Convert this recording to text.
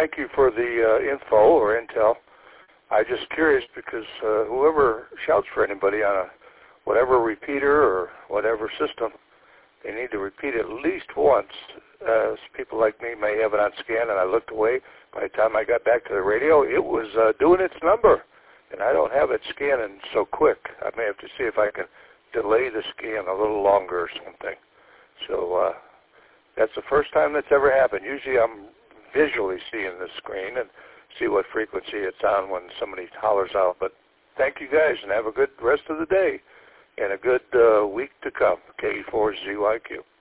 thank you for the info or intel. I'm just curious because whoever shouts for anybody on a whatever repeater or whatever system, they need to repeat it at least once. People like me may have it on scan, and I looked away. By the time I got back to the radio, it was doing its number, and I don't have it scanning so quick. I may have to see if I can delay the scan a little longer or something. So that's the first time that's ever happened. Usually I'm visually seeing the screen and see what frequency it's on when somebody hollers out. But thank you guys, and have a good rest of the day and a good week to come. K4ZYQ.